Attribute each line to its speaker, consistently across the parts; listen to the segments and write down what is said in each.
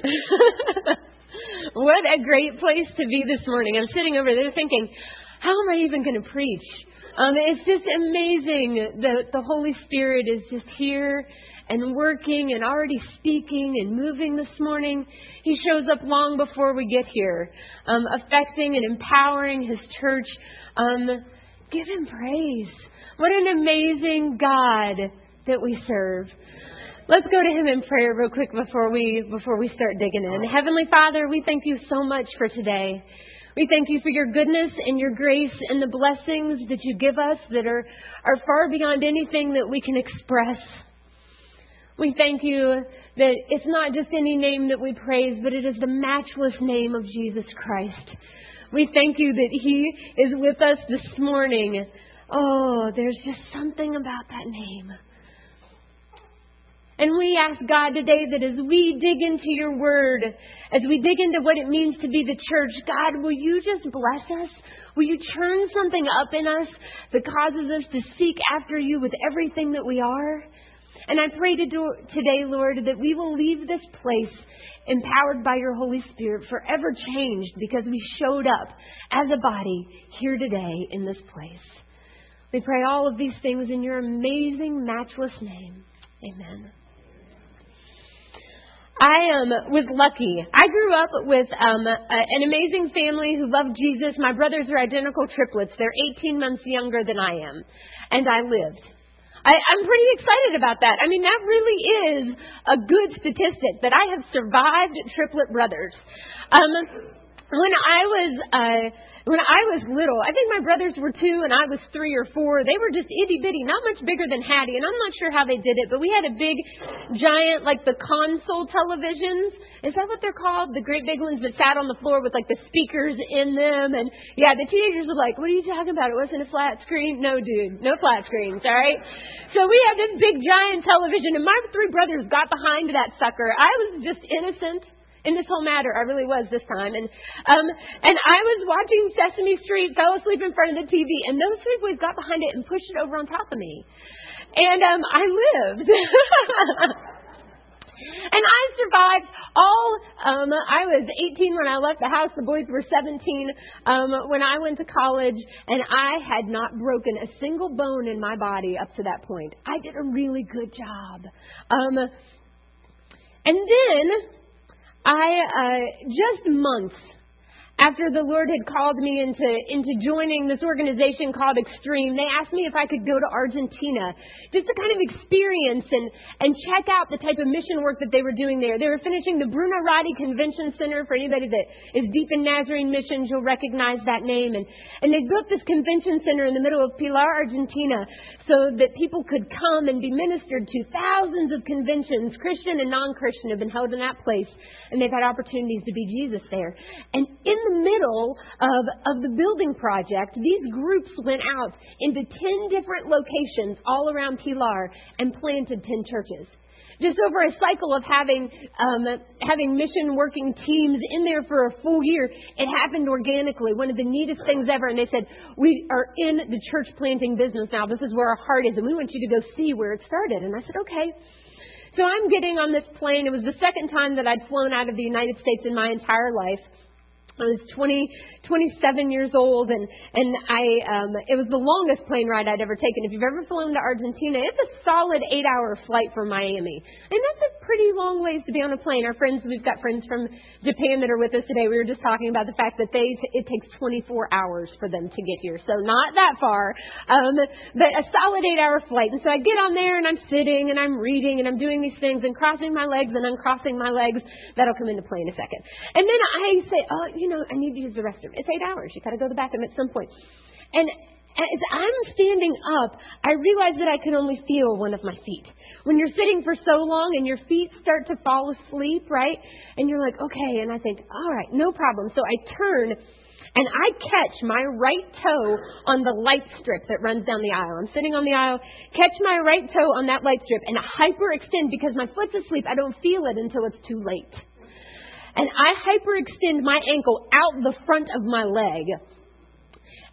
Speaker 1: What a great place to be this morning. I'm sitting over there thinking, how am I even going to preach? It's just amazing that the Holy Spirit is just here and working and already speaking and moving this morning. He shows up long before we get here, affecting and empowering His church. Give Him praise. What an amazing God that we serve. Let's go to Him in prayer real quick before we start digging in. Heavenly Father, we thank You so much for today. We thank You for Your goodness and Your grace and the blessings that You give us that are far beyond anything that we can express. We thank You that it's not just any name that we praise, but it is the matchless name of Jesus Christ. We thank You that He is with us this morning. Oh, there's just something about that name. And we ask God today that as we dig into Your Word, as we dig into what it means to be the church, God, will You just bless us? Will You churn something up in us that causes us to seek after You with everything that we are? And I pray today, Lord, that we will leave this place empowered by Your Holy Spirit, forever changed because we showed up as a body here today in this place. We pray all of these things in Your amazing, matchless name. Amen. I was lucky. I grew up with an amazing family who loved Jesus. My brothers are identical triplets. They're 18 months younger than I am. And I lived. I'm pretty excited about that. I mean, that really is a good statistic that I have survived triplet brothers. When I was little, I think my brothers were 2 and I was 3 or 4. They were just itty bitty, not much bigger than Hattie. And I'm not sure how they did it, but we had a big, giant, like the console televisions. Is that what they're called? The great big ones that sat on the floor with like the speakers in them. And yeah, the teenagers were like, what are you talking about? It wasn't a flat screen? No, dude, no flat screens, all right? So we had this big, giant television and my 3 brothers got behind that sucker. I was just innocent in this whole matter. I really was this time. And I was watching Sesame Street, fell asleep in front of the TV, and those 3 boys got behind it and pushed it over on top of me. And I lived. And I survived I was 18 when I left the house. The boys were 17 when I went to college, and I had not broken a single bone in my body up to that point. I did a really good job. And then just months after the Lord had called me into joining this organization called Extreme, they asked me if I could go to Argentina just to kind of experience and check out the type of mission work that they were doing there. They were finishing the Bruno Radi Convention Center. For anybody that is deep in Nazarene missions, you'll recognize that name. And they built this convention center in the middle of Pilar, Argentina, so that people could come and be ministered to. Thousands of conventions, Christian and non-Christian, have been held in that place, and they've had opportunities to be Jesus there. And in the middle of the building project, these groups went out into 10 different locations all around Pilar and planted 10 churches. Just over a cycle of having mission working teams in there for a full year, it happened organically. One of the neatest things ever. And they said, we are in the church planting business now. This is where our heart is, and we want you to go see where it started. And I said, okay. So I'm getting on this plane. It was the second time that I'd flown out of the United States in my entire life. I was 27 years old, and it was the longest plane ride I'd ever taken. If you've ever flown to Argentina, it's a solid 8-hour flight from Miami. And that's a pretty long ways to be on a plane. We've got friends from Japan that are with us today. We were just talking about the fact that it takes 24 hours for them to get here. So not that far, but a solid 8-hour flight. And so I get on there, and I'm sitting, and I'm reading, and I'm doing these things, and crossing my legs, and uncrossing my legs. That'll come into play in a second. And then I say, I need to use the restroom. It's 8 hours. You got to go to the bathroom at some point. And as I'm standing up, I realize that I can only feel one of my feet. When you're sitting for so long and your feet start to fall asleep, right? And you're like, okay. And I think, all right, no problem. So I turn and I catch my right toe on the light strip that runs down the aisle. I'm sitting on the aisle, catch my right toe on that light strip, and I hyperextend because my foot's asleep. I don't feel it until it's too late. And I hyperextend my ankle out the front of my leg.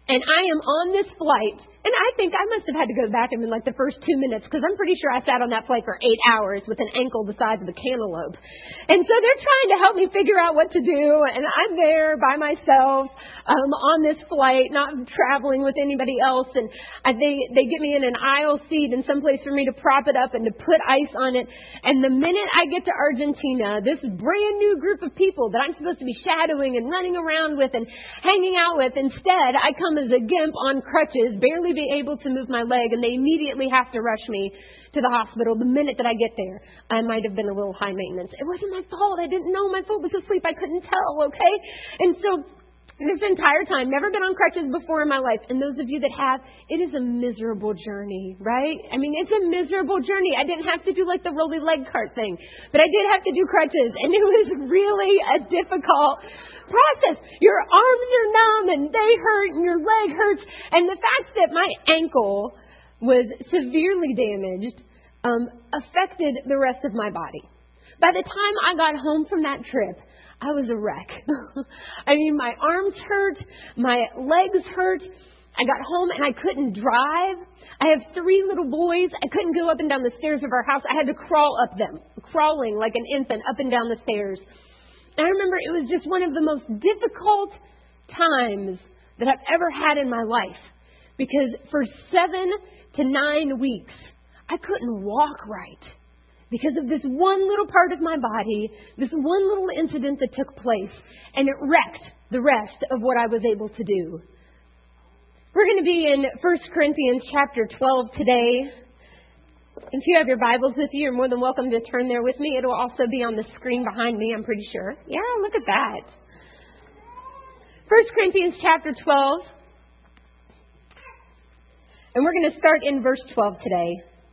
Speaker 1: And I am on this flight, and I think I must have had to go to the bathroom in like the first 2 minutes, because I'm pretty sure I sat on that flight for 8 hours with an ankle the size of a cantaloupe. And so they're trying to help me figure out what to do, and I'm there by myself on this flight, not traveling with anybody else. And they get me in an aisle seat and someplace for me to prop it up and to put ice on it. And the minute I get to Argentina, this brand new group of people that I'm supposed to be shadowing and running around with and hanging out with, instead I come as a gimp on crutches, barely be able to move my leg, and they immediately have to rush me to the hospital the minute that I get there. I might have been a little high maintenance. It wasn't my fault. I didn't know my foot was asleep. I couldn't tell, okay? And so this entire time, never been on crutches before in my life. And those of you that have, it is a miserable journey, right? I mean, it's a miserable journey. I didn't have to do like the rolly leg cart thing, but I did have to do crutches, and it was really a difficult process. Your arms are numb and they hurt and your leg hurts. And the fact that my ankle was severely damaged affected the rest of my body. By the time I got home from that trip, I was a wreck. I mean, my arms hurt, my legs hurt. I got home and I couldn't drive. I have 3 little boys. I couldn't go up and down the stairs of our house. I had to crawl up them, crawling like an infant up and down the stairs. And I remember it was just one of the most difficult times that I've ever had in my life, because for 7 to 9 weeks, I couldn't walk right because of this one little part of my body, this one little incident that took place, and it wrecked the rest of what I was able to do. We're going to be in 1 Corinthians chapter 12 today. If you have your Bibles with you, you're more than welcome to turn there with me. It will also be on the screen behind me, I'm pretty sure. Yeah, look at that. 1 Corinthians chapter 12. And we're going to start in verse 12 today.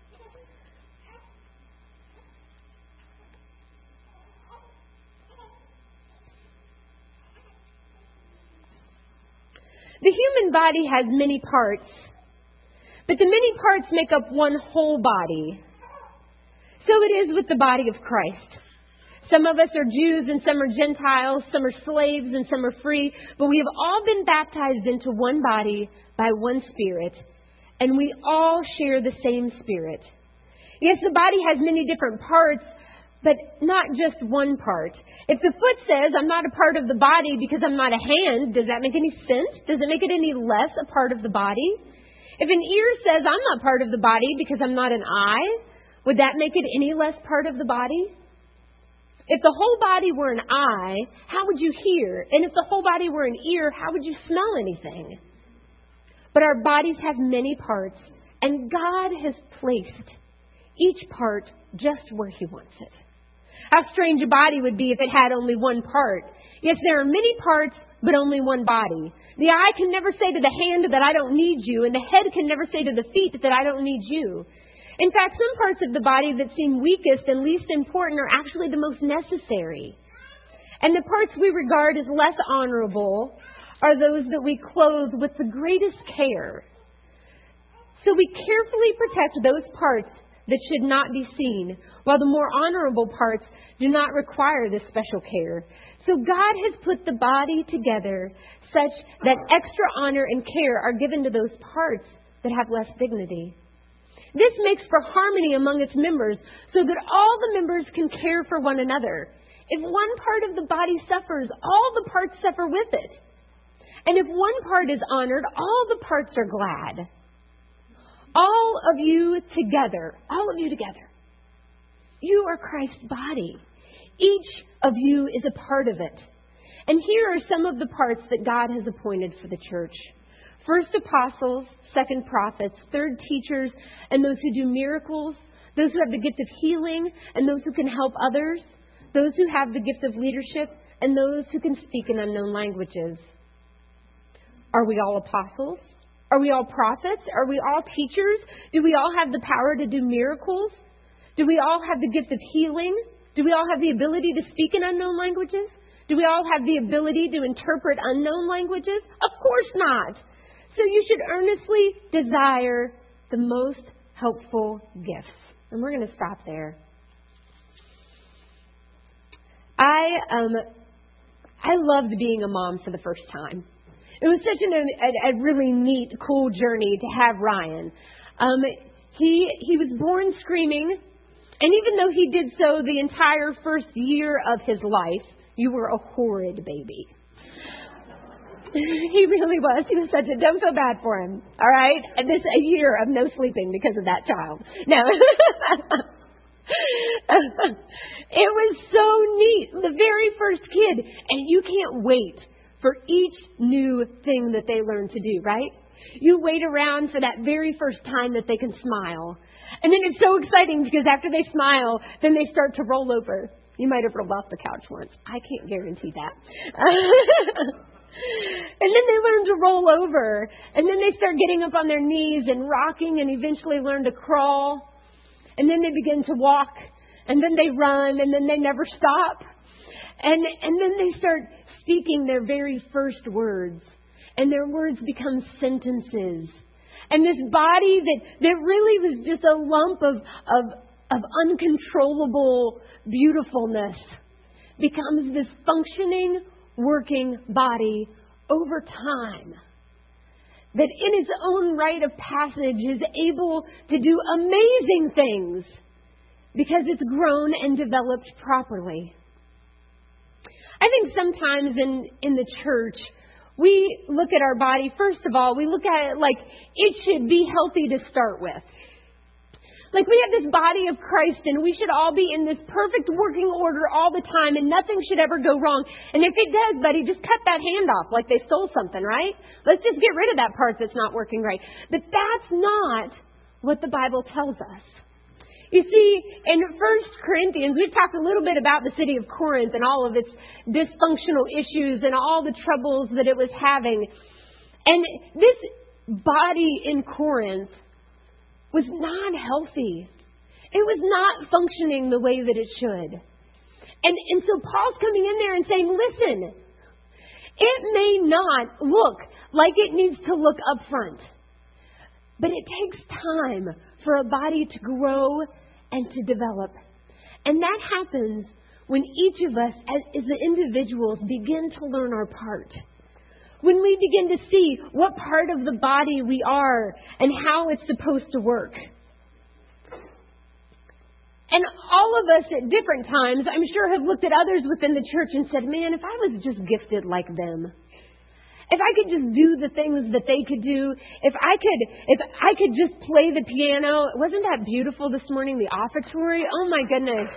Speaker 1: The human body has many parts, but the many parts make up one whole body. So it is with the body of Christ. Some of us are Jews and some are Gentiles, some are slaves and some are free, but we have all been baptized into one body by one Spirit, and we all share the same Spirit. Yes, the body has many different parts, but not just one part. If the foot says, I'm not a part of the body because I'm not a hand, does that make any sense? Does it make it any less a part of the body? If an ear says, I'm not part of the body because I'm not an eye, would that make it any less part of the body? If the whole body were an eye, how would you hear? And if the whole body were an ear, how would you smell anything? But our bodies have many parts, and God has placed each part just where He wants it. How strange a body would be if it had only one part. Yes, there are many parts, but only one body. The eye can never say to the hand that I don't need you, and the head can never say to the feet that I don't need you. In fact, some parts of the body that seem weakest and least important are actually the most necessary. And the parts we regard as less honorable are those that we clothe with the greatest care. So we carefully protect those parts that should not be seen, while the more honorable parts do not require this special care. So God has put the body together such that extra honor and care are given to those parts that have less dignity. This makes for harmony among its members, so that all the members can care for one another. If one part of the body suffers, all the parts suffer with it. And if one part is honored, all the parts are glad. All of you together, you are Christ's body. Each of you is a part of it. And here are some of the parts that God has appointed for the church. First, apostles. Second, prophets. Third, teachers. And those who do miracles. Those who have the gift of healing. And those who can help others. Those who have the gift of leadership. And those who can speak in unknown languages. Are we all apostles? Are we all prophets? Are we all teachers? Do we all have the power to do miracles? Do we all have the gift of healing? Do we all have the ability to speak in unknown languages? Do we all have the ability to interpret unknown languages? Of course not. So you should earnestly desire the most helpful gifts. And we're going to stop there. I loved being a mom for the first time. It was such a really neat, cool journey to have Ryan. He was born screaming, and even though he did so the entire first year of his life, you were a horrid baby. He really was. He was don't feel bad for him. All right? And this a year of no sleeping because of that child. No. It was so neat. The very first kid. And you can't wait for each new thing that they learn to do, right? You wait around for that very first time that they can smile. And then it's so exciting because after they smile, then they start to roll over. You might have rolled off the couch once. I can't guarantee that. And then they learn to roll over. And then they start getting up on their knees and rocking and eventually learn to crawl. And then they begin to walk. And then they run. And then they never stop. And then they start speaking their very first words. And their words become sentences. And this body that really was just a lump of uncontrollable beautifulness becomes this functioning, working body over time that in its own rite of passage is able to do amazing things because it's grown and developed properly. I think sometimes in the church, we look at our body, first of all, we look at it like it should be healthy to start with. Like we have this body of Christ and we should all be in this perfect working order all the time and nothing should ever go wrong. And if it does, buddy, just cut that hand off like they stole something, right? Let's just get rid of that part that's not working right. But that's not what the Bible tells us. You see, in 1 Corinthians, we've talked a little bit about the city of Corinth and all of its dysfunctional issues and all the troubles that it was having. And this body in Corinth was not healthy. It was not functioning the way that it should. And so Paul's coming in there and saying, listen, it may not look like it needs to look up front, but it takes time for a body to grow and to develop. And that happens when each of us as the individuals begin to learn our part. When we begin to see what part of the body we are and how it's supposed to work. And all of us at different times, I'm sure, have looked at others within the church and said, man, if I was just gifted like them, if I could just do the things that they could do, if I could just play the piano. Wasn't that beautiful this morning, the offertory? Oh my goodness.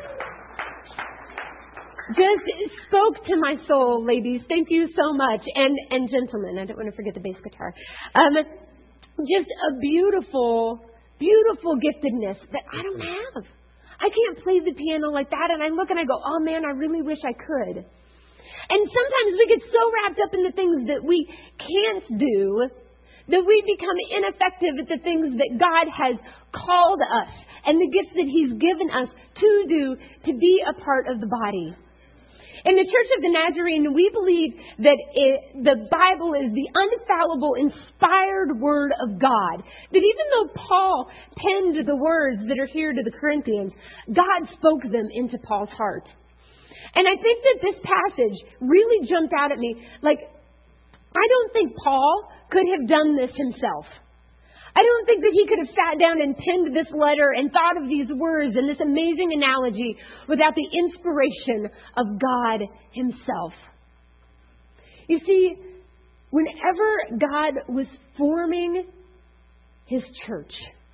Speaker 1: Just spoke to my soul, ladies. Thank you so much. And gentlemen, I don't want to forget the bass guitar. Just a beautiful, beautiful giftedness that I don't have. I can't play the piano like that. And I look and I go, oh man, I really wish I could. And sometimes we get so wrapped up in the things that we can't do that we become ineffective at the things that God has called us and the gifts that He's given us to do to be a part of the body. In the Church of the Nazarene, we believe that the Bible is the infallible, inspired Word of God. That even though Paul penned the words that are here to the Corinthians, God spoke them into Paul's heart. And I think that this passage really jumped out at me. Like, I don't think Paul could have done this himself. I don't think that he could have sat down and penned this letter and thought of these words and this amazing analogy without the inspiration of God Himself. You see, whenever God was forming His church,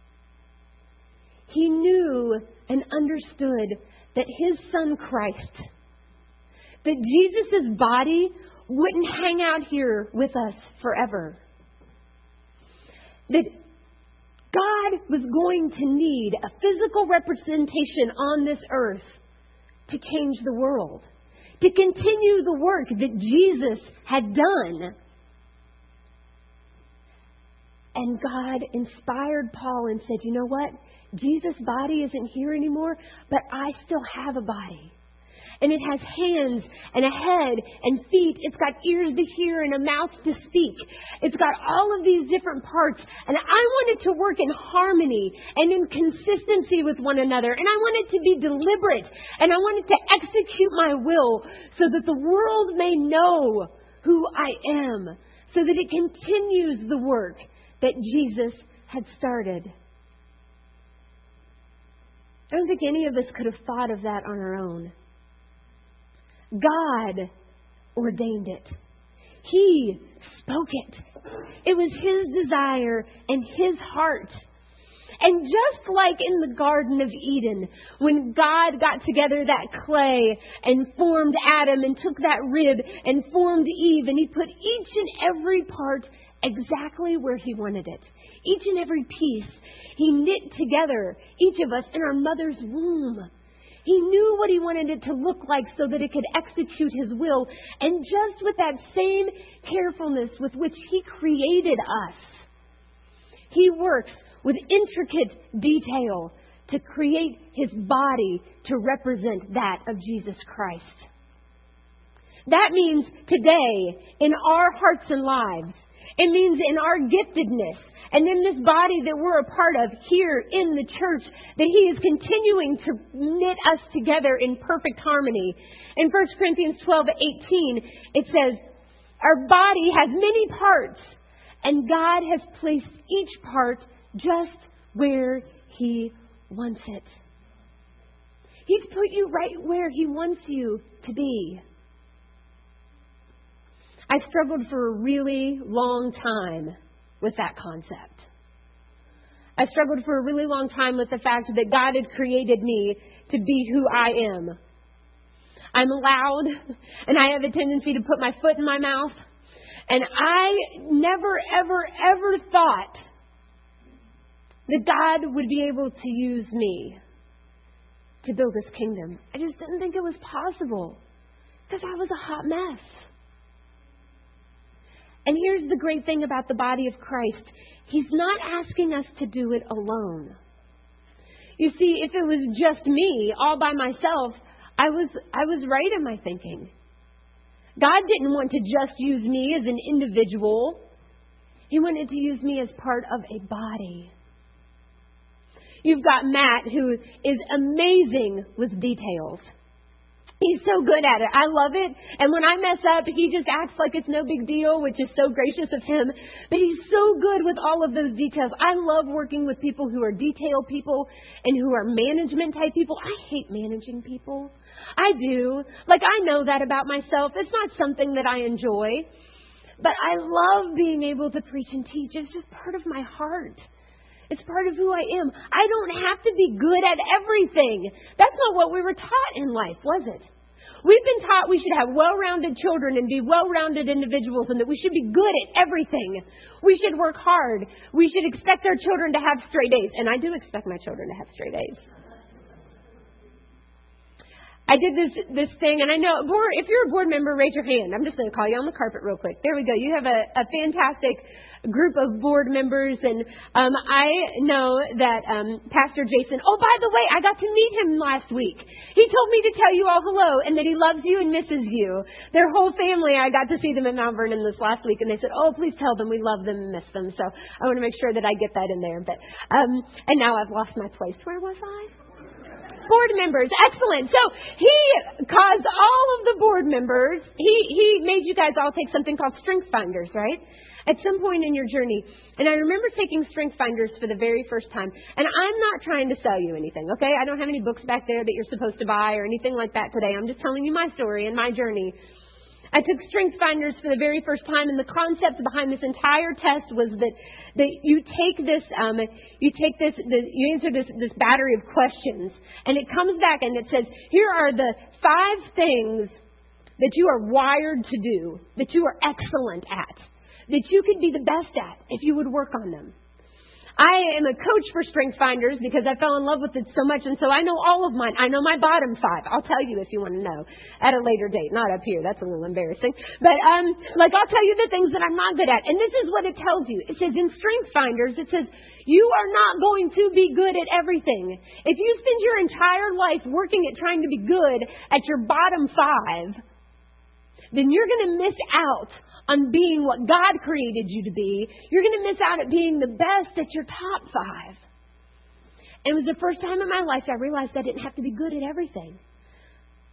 Speaker 1: He knew and understood that His Son Christ, that Jesus' body wouldn't hang out here with us forever. That God was going to need a physical representation on this earth to change the world, to continue the work that Jesus had done. And God inspired Paul and said, you know what? Jesus' body isn't here anymore, but I still have a body. And it has hands and a head and feet. It's got ears to hear and a mouth to speak. It's got all of these different parts. And I want it to work in harmony and in consistency with one another. And I want it to be deliberate. And I want it to execute my will so that the world may know who I am. so that it continues the work that Jesus had started. I don't think any of us could have thought of that on our own. God ordained it. He spoke it. It was His desire and His heart. And just like in the Garden of Eden, when God got together that clay and formed Adam and took that rib and formed Eve, and He put each and every part exactly where He wanted it. Each and every piece. He knit together each of us in our mother's womb. He knew what He wanted it to look like so that it could execute His will. And just with that same carefulness with which He created us, He works with intricate detail to create His body to represent that of Jesus Christ. That means today, in our hearts and lives, it means in our giftedness, and in this body that we're a part of here in the church, that He is continuing to knit us together in perfect harmony. In 1 Corinthians 12:18, it says, our body has many parts, and God has placed each part just where He wants it. He's put you right where He wants you to be. I struggled for a really long time with that concept. I struggled for a really long time with the fact that God had created me to be who I am. I'm loud, and I have a tendency to put my foot in my mouth. And I never, ever, ever thought that God would be able to use me to build His kingdom. I just didn't think it was possible because I was a hot mess. And here's the great thing about the body of Christ. He's not asking us to do it alone. You see, if it was just me, all by myself, I was right in my thinking. God didn't want to just use me as an individual. He wanted to use me as part of a body. You've got Matt, who is amazing with details. He's so good at it. I love it. And when I mess up, he just acts like it's no big deal, which is so gracious of him. But he's so good with all of those details. I love working with people who are detail people and who are management type people. I hate managing people. I do. Like, I know that about myself. It's not something that I enjoy. But I love being able to preach and teach. It's just part of my heart. It's part of who I am. I don't have to be good at everything. That's not what we were taught in life, was it? We've been taught we should have well-rounded children and be well-rounded individuals and that we should be good at everything. We should work hard. We should expect our children to have straight A's. And I do expect my children to have straight A's. I did this thing, and I know, if you're a board member, raise your hand. I'm just going to call you on the carpet real quick. There we go. You have a fantastic group of board members, and I know that Pastor Jason, oh, by the way, I got to meet him last week. He told me to tell you all hello and that he loves you and misses you. Their whole family, I got to see them at Mount Vernon this last week, and they said, oh, please tell them we love them and miss them. So I want to make sure that I get that in there. But and now I've lost my place. Where was I? Board members. Excellent. So he caused all of the board members, he made you guys all take something called Strength Finders, right? At some point in your journey. And I remember taking Strength Finders for the very first time. And I'm not trying to sell you anything, okay? I don't have any books back there that you're supposed to buy or anything like that today. I'm just telling you my story and my journey. I took Strength Finders for the very first time, and the concept behind this entire test was that you take this, you answer this battery of questions, and it comes back and it says, here are the 5 things that you are wired to do, that you are excellent at, that you could be the best at if you would work on them. I am a coach for Strength Finders because I fell in love with it so much, and so I know all of mine. I know my bottom 5. I'll tell you if you want to know at a later date. Not up here. That's a little embarrassing. But I'll tell you the things that I'm not good at. And this is what it tells you. It says in Strength Finders, it says, you are not going to be good at everything. If you spend your entire life working at trying to be good at your bottom 5, then you're going to miss out on being what God created you to be. You're going to miss out at being the best at your top 5. And it was the first time in my life I realized I didn't have to be good at everything.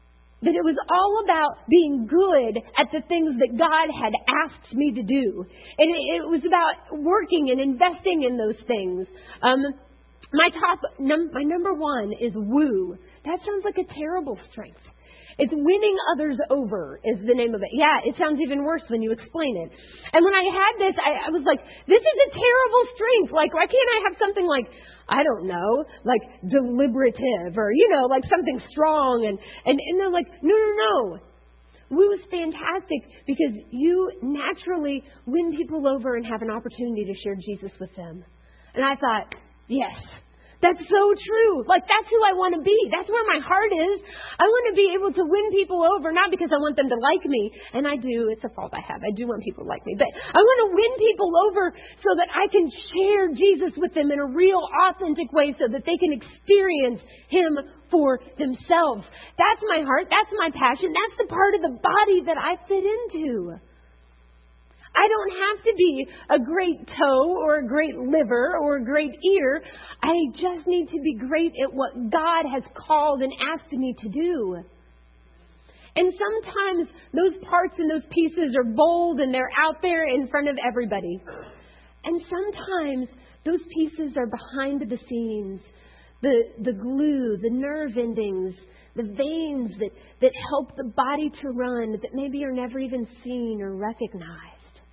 Speaker 1: that it was all about being good at the things that God had asked me to do. And it was about working and investing in those things. My number one is woo. That sounds like a terrible strength. It's winning others over is the name of it. Yeah, it sounds even worse when you explain it. And when I had this, I was like, this is a terrible strength. Like, why can't I have something like, I don't know, like deliberative or, like something strong? And they're like, no. Woo is fantastic because you naturally win people over and have an opportunity to share Jesus with them. And I thought, yes. That's so true. Like, that's who I want to be. That's where my heart is. I want to be able to win people over, not because I want them to like me. And I do. It's a fault I have. I do want people to like me. But I want to win people over so that I can share Jesus with them in a real, authentic way so that they can experience Him for themselves. That's my heart. That's my passion. That's the part of the body that I fit into. I don't have to be a great toe or a great liver or a great ear. I just need to be great at what God has called and asked me to do. And sometimes those parts and those pieces are bold and they're out there in front of everybody. And sometimes those pieces are behind the scenes. The glue, the nerve endings, the veins that help the body to run that maybe are never even seen or recognized.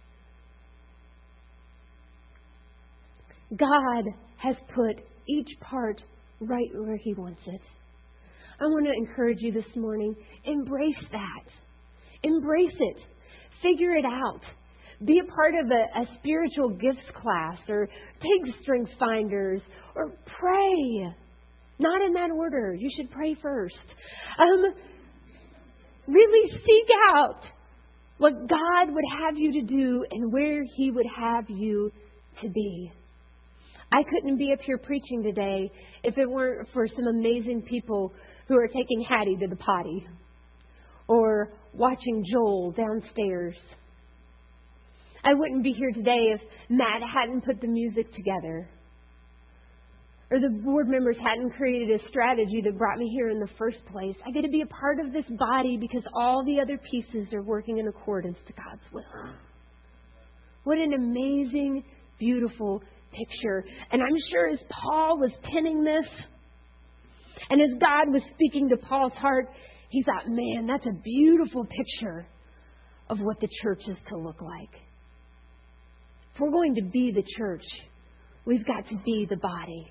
Speaker 1: God has put each part right where He wants it. I want to encourage you this morning, embrace that. Embrace it. Figure it out. Be a part of a spiritual gifts class or take Strength Finders or pray. Not in that order. You should pray first. Really seek out what God would have you to do and where He would have you to be. I couldn't be up here preaching today if it weren't for some amazing people who are taking Hattie to the potty or watching Joel downstairs. I wouldn't be here today if Matt hadn't put the music together or the board members hadn't created a strategy that brought me here in the first place. I get to be a part of this body because all the other pieces are working in accordance to God's will. What an amazing, beautiful picture. And I'm sure as Paul was penning this, and as God was speaking to Paul's heart, he thought, man, that's a beautiful picture of what the church is to look like. If we're going to be the church, we've got to be the body.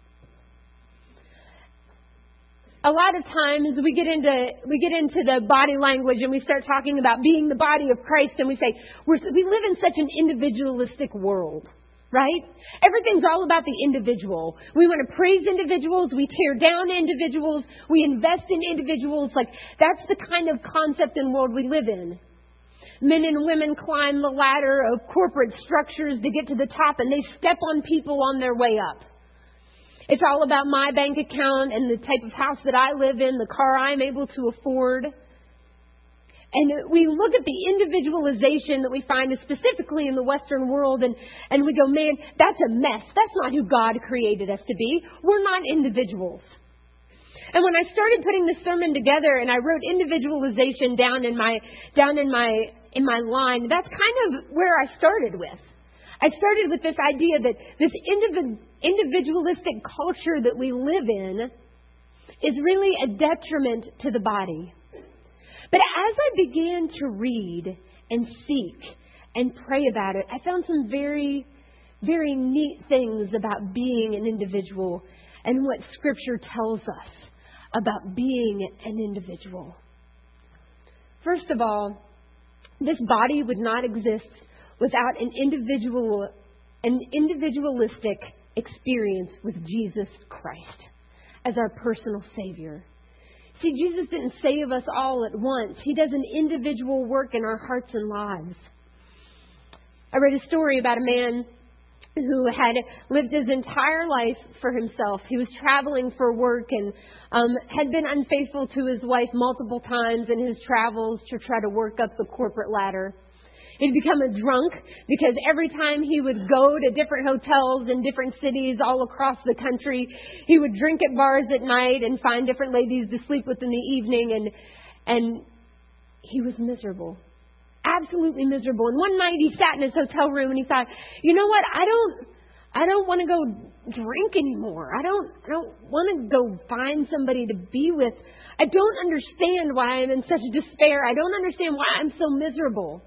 Speaker 1: A lot of times we get into the body language and we start talking about being the body of Christ, and we say we live in such an individualistic world. Right? Everything's all about the individual. We want to praise individuals. We tear down individuals. We invest in individuals. Like, that's the kind of concept and world we live in. Men and women climb the ladder of corporate structures to get to the top, and they step on people on their way up. It's all about my bank account and the type of house that I live in, the car I'm able to afford. And we look at the individualization that we find specifically in the Western world, and we go, man, that's a mess. That's not who God created us to be. We're not individuals. And when I started putting this sermon together and I wrote individualization down in my line, that's kind of where I started with. I started with this idea that this individualistic culture that we live in is really a detriment to the body. But as I began to read and seek and pray about it, I found some very, very neat things about being an individual and what Scripture tells us about being an individual. First of all, this body would not exist without an individualistic experience with Jesus Christ as our personal Savior. See, Jesus didn't save us all at once. He does an individual work in our hearts and lives. I read a story about a man who had lived his entire life for himself. He was traveling for work and had been unfaithful to his wife multiple times in his travels to try to work up the corporate ladder. He'd become a drunk because every time he would go to different hotels in different cities all across the country, he would drink at bars at night and find different ladies to sleep with in the evening. And he was miserable. Absolutely miserable. And one night he sat in his hotel room and he thought, you know what? I don't want to go drink anymore. I don't want to go find somebody to be with. I don't understand why I'm in such despair. I don't understand why I'm so miserable.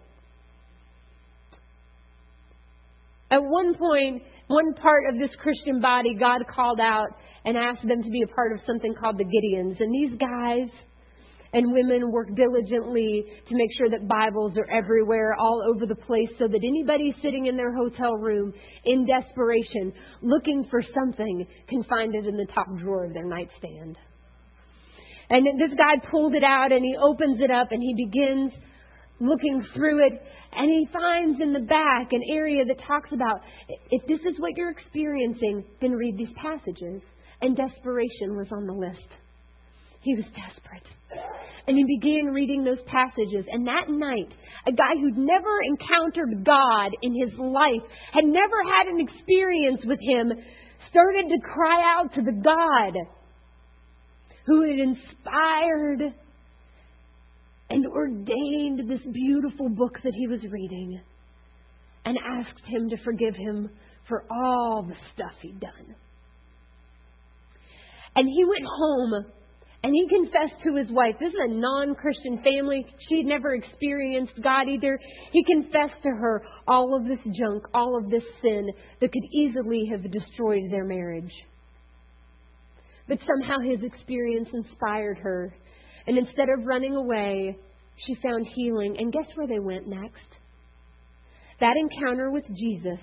Speaker 1: At one point, one part of this Christian body, God called out and asked them to be a part of something called the Gideons. And these guys and women work diligently to make sure that Bibles are everywhere, all over the place, so that anybody sitting in their hotel room in desperation, looking for something, can find it in the top drawer of their nightstand. And this guy pulled it out and he opens it up and he begins looking through it, and he finds in the back an area that talks about, if this is what you're experiencing, then read these passages. And desperation was on the list. He was desperate. And he began reading those passages. And that night, a guy who'd never encountered God in his life, had never had an experience with Him, started to cry out to the God who had inspired and ordained this beautiful book that he was reading, and asked Him to forgive him for all the stuff he'd done. And he went home and he confessed to his wife. This is a non-Christian family. She'd never experienced God either. He confessed to her all of this junk, all of this sin that could easily have destroyed their marriage. But somehow his experience inspired her. And instead of running away, she found healing. And guess where they went next? That encounter with Jesus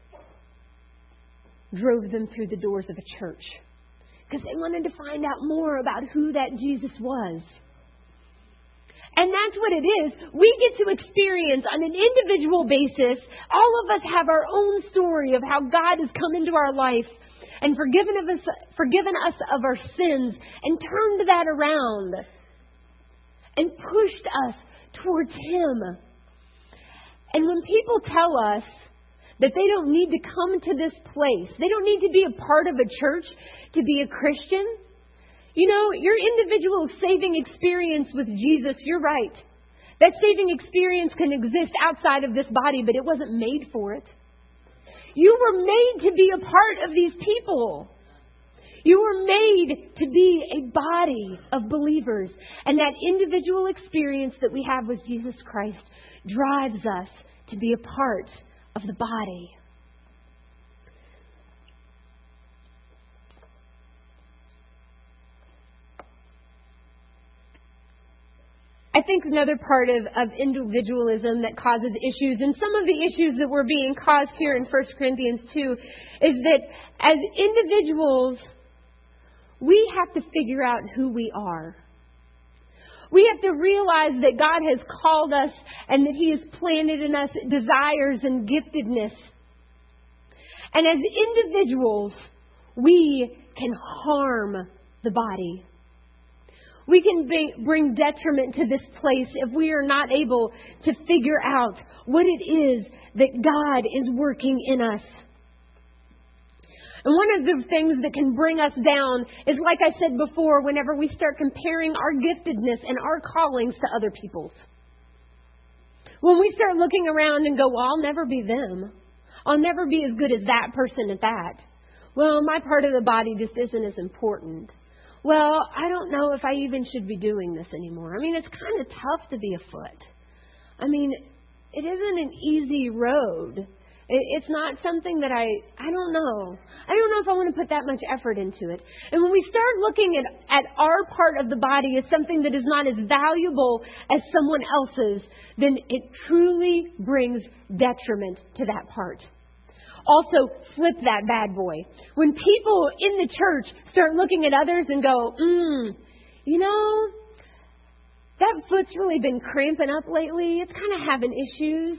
Speaker 1: drove them through the doors of a church, because they wanted to find out more about who that Jesus was. And that's what it is. We get to experience on an individual basis. All of us have our own story of how God has come into our life and forgiven us of our sins and turned that around and pushed us towards Him. And when people tell us that they don't need to come to this place, they don't need to be a part of a church to be a Christian, you know, your individual saving experience with Jesus, you're right. That saving experience can exist outside of this body, but it wasn't made for it. You were made to be a part of these people. You were made to be a body of believers. And that individual experience that we have with Jesus Christ drives us to be a part of the body. I think another part of individualism that causes issues, and some of the issues that were being caused here in 1 Corinthians 2, is that as individuals, we have to figure out who we are. We have to realize that God has called us and that He has planted in us desires and giftedness. And as individuals, we can harm the body. We can bring detriment to this place if we are not able to figure out what it is that God is working in us. And one of the things that can bring us down is, like I said before, whenever we start comparing our giftedness and our callings to other people's. When we start looking around and go, well, I'll never be them. I'll never be as good as that person at that. Well, my part of the body just isn't as important. Well, I don't know if I even should be doing this anymore. I mean, it's kind of tough to be a foot. I mean, it isn't an easy road. It's not something that I don't know. I don't know if I want to put that much effort into it. And when we start looking at our part of the body as something that is not as valuable as someone else's, then it truly brings detriment to that part. Also, flip that bad boy. When people in the church start looking at others and go, you know, that foot's really been cramping up lately. It's kind of having issues.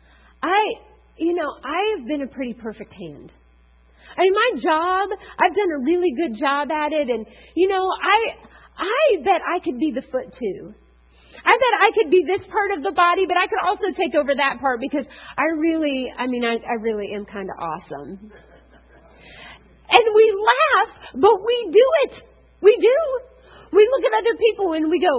Speaker 1: I have been a pretty perfect hand. I mean, my job, I've done a really good job at it. And, you know, I bet I could be the foot too. I bet I could be this part of the body, but I could also take over that part because I really am kind of awesome. And we laugh, but we do it. We do. We look at other people and we go,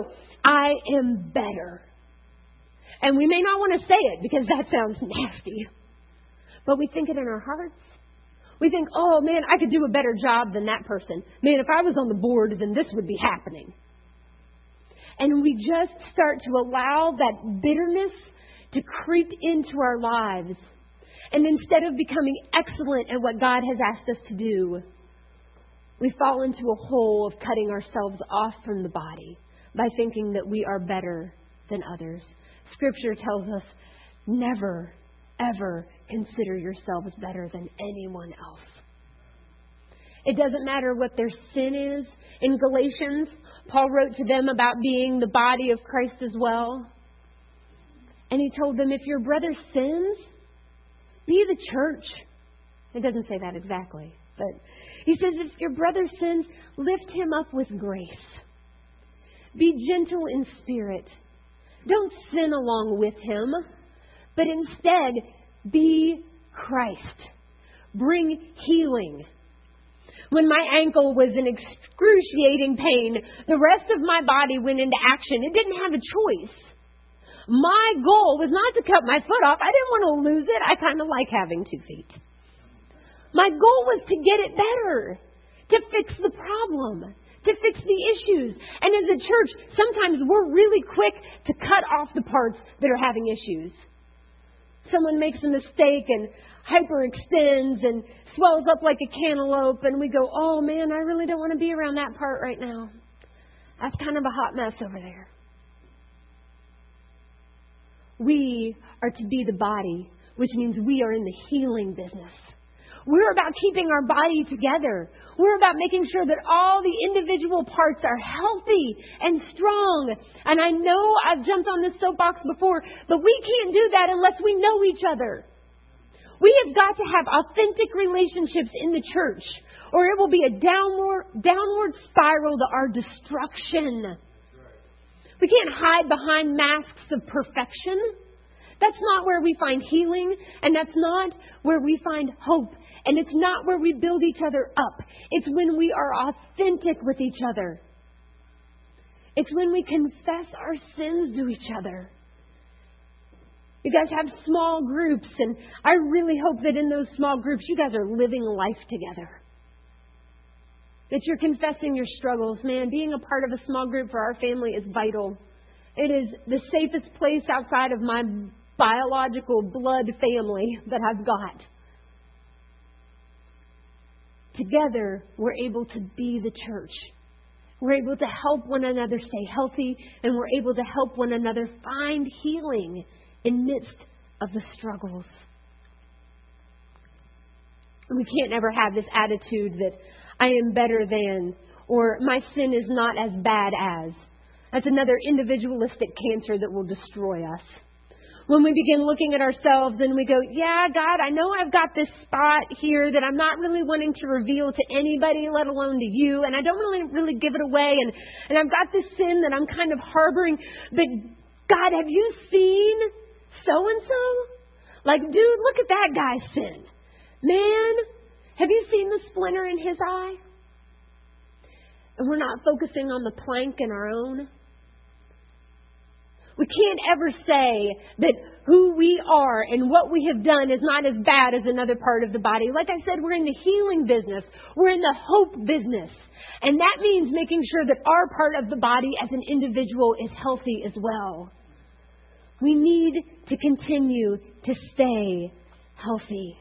Speaker 1: I am better. And we may not want to say it because that sounds nasty. But we think it in our hearts. We think, oh man, I could do a better job than that person. Man, if I was on the board, then this would be happening. And we just start to allow that bitterness to creep into our lives. And instead of becoming excellent at what God has asked us to do, we fall into a hole of cutting ourselves off from the body by thinking that we are better than others. Scripture tells us, never, ever consider yourselves better than anyone else. It doesn't matter what their sin is. In Galatians, Paul wrote to them about being the body of Christ as well. And he told them, if your brother sins, be the church. It doesn't say that exactly, but he says, if your brother sins, lift him up with grace. Be gentle in spirit. Don't sin along with him, but instead be Christ. Bring healing. When my ankle was in excruciating pain, the rest of my body went into action. It didn't have a choice. My goal was not to cut my foot off. I didn't want to lose it. I kind of like having 2 feet. My goal was to get it better, to fix the problem, to fix the issues. And as a church, sometimes we're really quick to cut off the parts that are having issues. Someone makes a mistake and hyperextends and swells up like a cantaloupe, and we go, oh man, I really don't want to be around that part right now. That's kind of a hot mess over there. We are to be the body, which means we are in the healing business. We're about keeping our body together. We're about making sure that all the individual parts are healthy and strong. And I know I've jumped on this soapbox before, but we can't do that unless we know each other. We have got to have authentic relationships in the church, or it will be a downward spiral to our destruction. We can't hide behind masks of perfection. That's not where we find healing, and that's not where we find hope. And it's not where we build each other up. It's when we are authentic with each other. It's when we confess our sins to each other. You guys have small groups, and I really hope that in those small groups you guys are living life together. That you're confessing your struggles. Man, being a part of a small group for our family is vital. It is the safest place outside of my biological blood family that I've got. Together, we're able to be the church. We're able to help one another stay healthy, and we're able to help one another find healing in midst of the struggles. We can't ever have this attitude that I am better than, or my sin is not as bad as. That's another individualistic cancer that will destroy us. When we begin looking at ourselves and we go, yeah, God, I know I've got this spot here that I'm not really wanting to reveal to anybody, let alone to you, and I don't really give it away, and I've got this sin that I'm kind of harboring, but God, have you seen so-and-so? Like, dude, look at that guy's sin. Man, have you seen the splinter in his eye? And we're not focusing on the plank in our own. We can't ever say that who we are and what we have done is not as bad as another part of the body. Like I said, we're in the healing business. We're in the hope business. And that means making sure that our part of the body as an individual is healthy as well. We need to continue to stay healthy.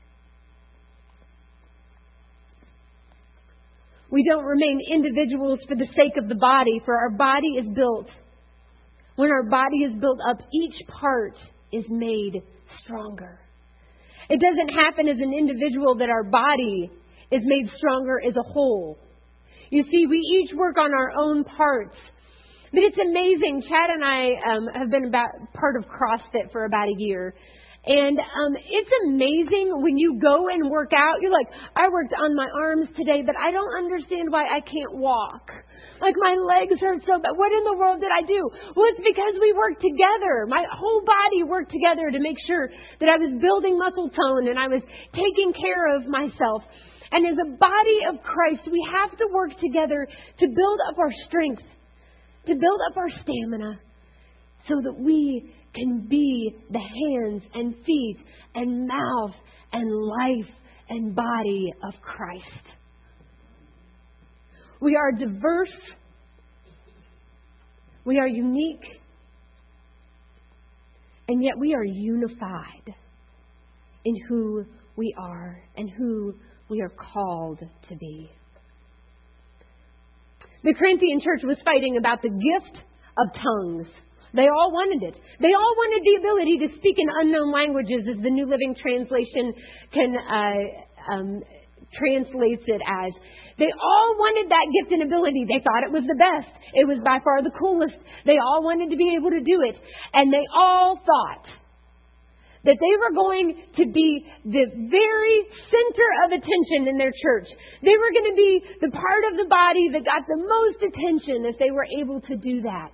Speaker 1: We don't remain individuals for the sake of the body, for our body is built. When our body is built up, each part is made stronger. It doesn't happen as an individual that our body is made stronger as a whole. You see, we each work on our own parts. But it's amazing. Chad and I have been part of CrossFit for about a year. And it's amazing when you go and work out. You're like, I worked on my arms today, but I don't understand why I can't walk. Like, my legs hurt so bad. What in the world did I do? Well, it's because we worked together. My whole body worked together to make sure that I was building muscle tone and I was taking care of myself. And as a body of Christ, we have to work together to build up our strength, to build up our stamina so that we can be the hands and feet and mouth and life and body of Christ. We are diverse. We are unique. And yet we are unified in who we are and who we are called to be. The Corinthian church was fighting about the gift of tongues. They all wanted it. They all wanted the ability to speak in unknown languages, as the New Living Translation translates it as. They all wanted that gift and ability. They thought it was the best. It was by far the coolest. They all wanted to be able to do it. And they all thought that they were going to be the very center of attention in their church. They were going to be the part of the body that got the most attention if they were able to do that.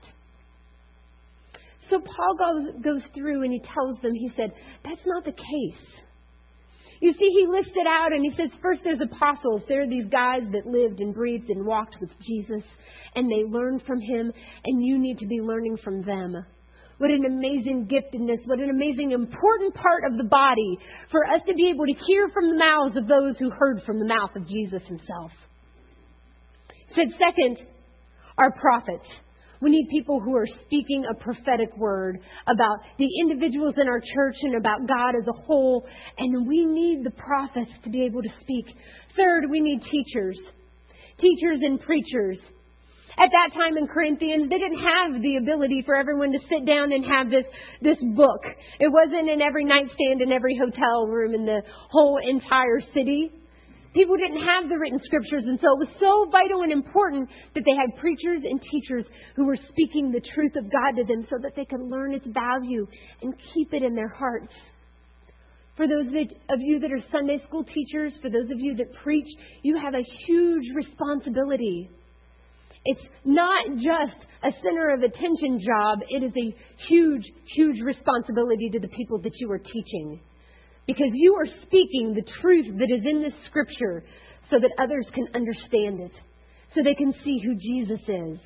Speaker 1: So Paul goes through and he tells them, he said, that's not the case. You see, he lists it out and he says, first there's apostles. There are these guys that lived and breathed and walked with Jesus, and they learned from him, and you need to be learning from them. What an amazing giftedness, what an amazing important part of the body for us to be able to hear from the mouths of those who heard from the mouth of Jesus himself. He said, second, our prophets. We need people who are speaking a prophetic word about the individuals in our church and about God as a whole. And we need the prophets to be able to speak. Third, we need teachers. Teachers and preachers. At that time in Corinthians, they didn't have the ability for everyone to sit down and have this book. It wasn't in every nightstand in every hotel room in the whole entire city. People didn't have the written scriptures, and so it was so vital and important that they had preachers and teachers who were speaking the truth of God to them so that they could learn its value and keep it in their hearts. For those of you that are Sunday school teachers, for those of you that preach, you have a huge responsibility. It's not just a center of attention job. It is a huge, huge responsibility to the people that you are teaching. Because you are speaking the truth that is in this scripture so that others can understand it. So they can see who Jesus is.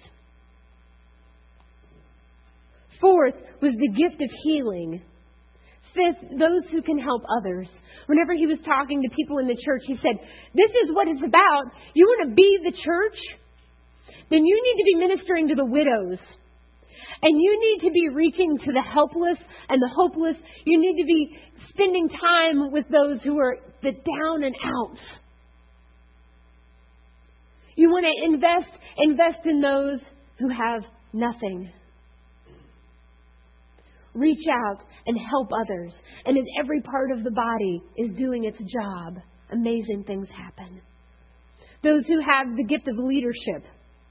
Speaker 1: Fourth was the gift of healing. Fifth, those who can help others. Whenever he was talking to people in the church, he said, this is what it's about. You want to be the church? Then you need to be ministering to the widows. And you need to be reaching to the helpless and the hopeless. You need to be spending time with those who are the down and out. You want to invest in those who have nothing. Reach out and help others. And as every part of the body is doing its job, amazing things happen. Those who have the gift of leadership.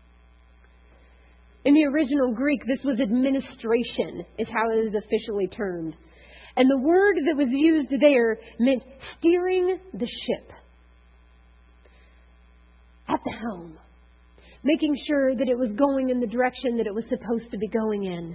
Speaker 1: In the original Greek, this was administration, is how it is officially termed. And the word that was used there meant steering the ship at the helm, making sure that it was going in the direction that it was supposed to be going in.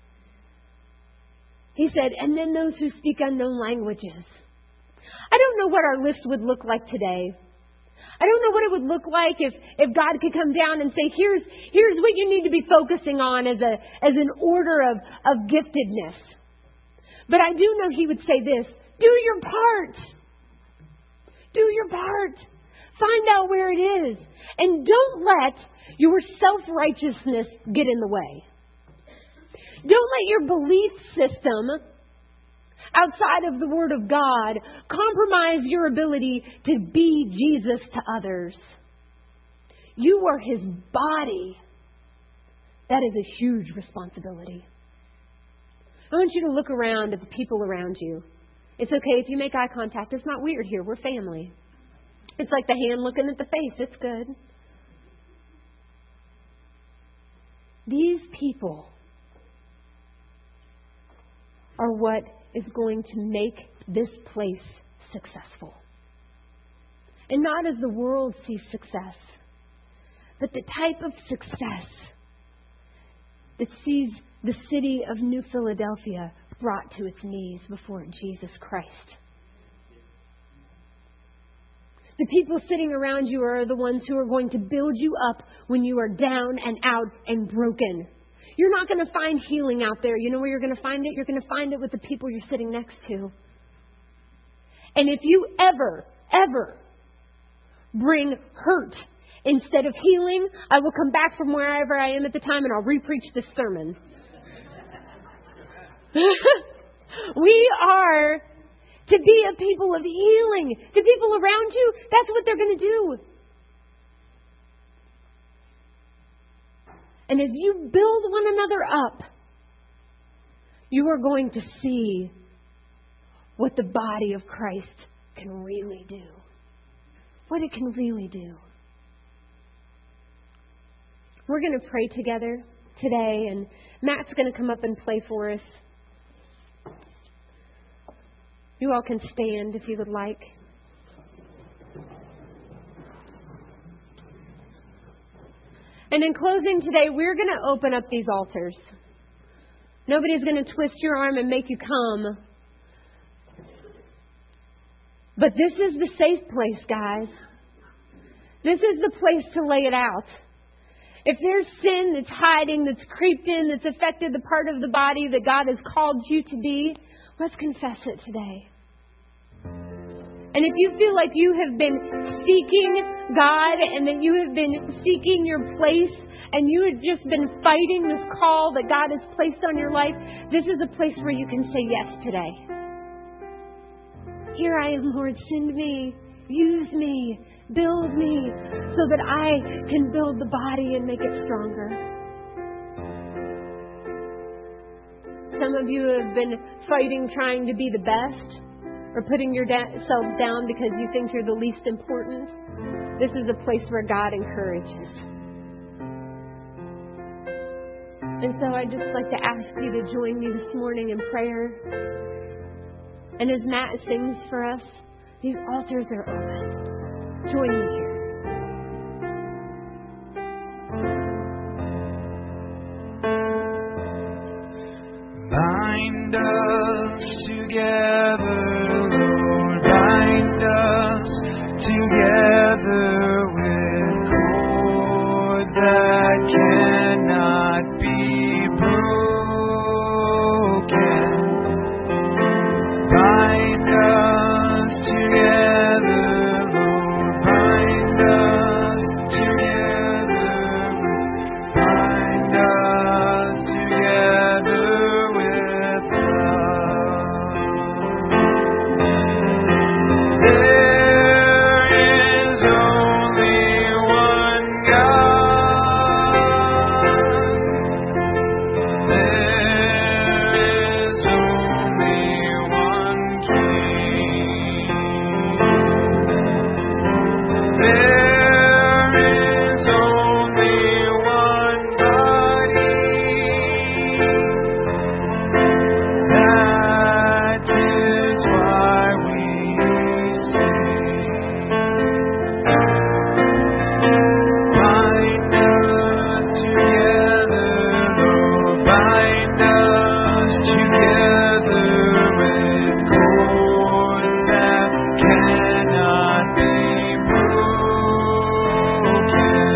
Speaker 1: He said, and then those who speak unknown languages. I don't know what our list would look like today. I don't know what it would look like if God could come down and say, here's what you need to be focusing on as an order of giftedness. But I do know he would say this, do your part. Do your part. Find out where it is. And don't let your self-righteousness get in the way. Don't let your belief system outside of the Word of God compromise your ability to be Jesus to others. You are His body. That is a huge responsibility. I want you to look around at the people around you. It's okay if you make eye contact. It's not weird here. We're family. It's like the hand looking at the face. It's good. These people are what is going to make this place successful. And not as the world sees success, but the type of success that sees the city of New Philadelphia brought to its knees before Jesus Christ. The people sitting around you are the ones who are going to build you up when you are down and out and broken. You're not going to find healing out there. You know where you're going to find it? You're going to find it with the people you're sitting next to. And if you ever bring hurt instead of healing, I will come back from wherever I am at the time and I'll re-preach this sermon. We are to be a people of healing. The people around you, that's what they're going to do. And as you build one another up, you are going to see what the body of Christ can really do. What it can really do. We're going to pray together today, and Matt's going to come up and play for us. You all can stand if you would like. And in closing today, we're going to open up these altars. Nobody's going to twist your arm and make you come. But this is the safe place, guys. This is the place to lay it out. If there's sin that's hiding, that's creeped in, that's affected the part of the body that God has called you to be, let's confess it today. And if you feel like you have been seeking God and that you have been seeking your place and you have just been fighting this call that God has placed on your life, this is a place where you can say yes today. Here I am, Lord, send me, use me, build me so that I can build the body and make it stronger. Some of you have been fighting trying to be the best, or putting yourself down because you think you're the least important. This is a place where God encourages. And so I'd just like to ask you to join me this morning in prayer. And as Matt sings for us, these altars are open. Join me here.
Speaker 2: Bind us together, Lord, bind us together with cords that cannot be broken. Bind us together, Lord, bind us together, bind us together with love. There is only one God. There is only one King. There is only one body. That is why we sing. Bind us together, Lord, bind us together with cords that cannot be broken.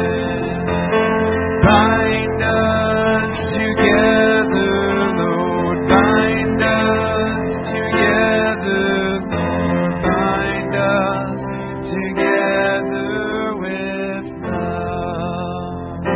Speaker 2: Bind us together, Lord, bind us together, Lord, bind us together with love.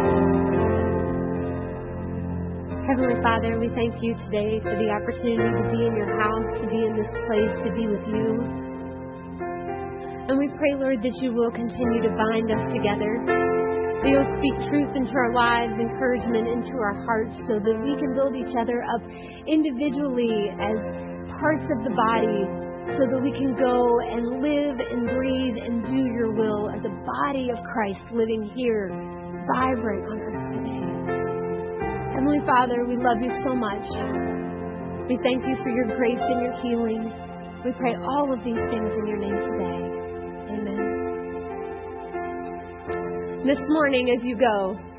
Speaker 1: Heavenly Father, we thank you today for the opportunity to be in your house, to be in this place, to be with you. And we pray, Lord, that you will continue to bind us together. That you'll speak truth into our lives, encouragement into our hearts, so that we can build each other up individually as parts of the body, so that we can go and live and breathe and do your will as a body of Christ living here, vibrant on earth today. Heavenly Father, we love you so much. We thank you for your grace and your healing. We pray all of these things in your name today. Amen. This morning as you go,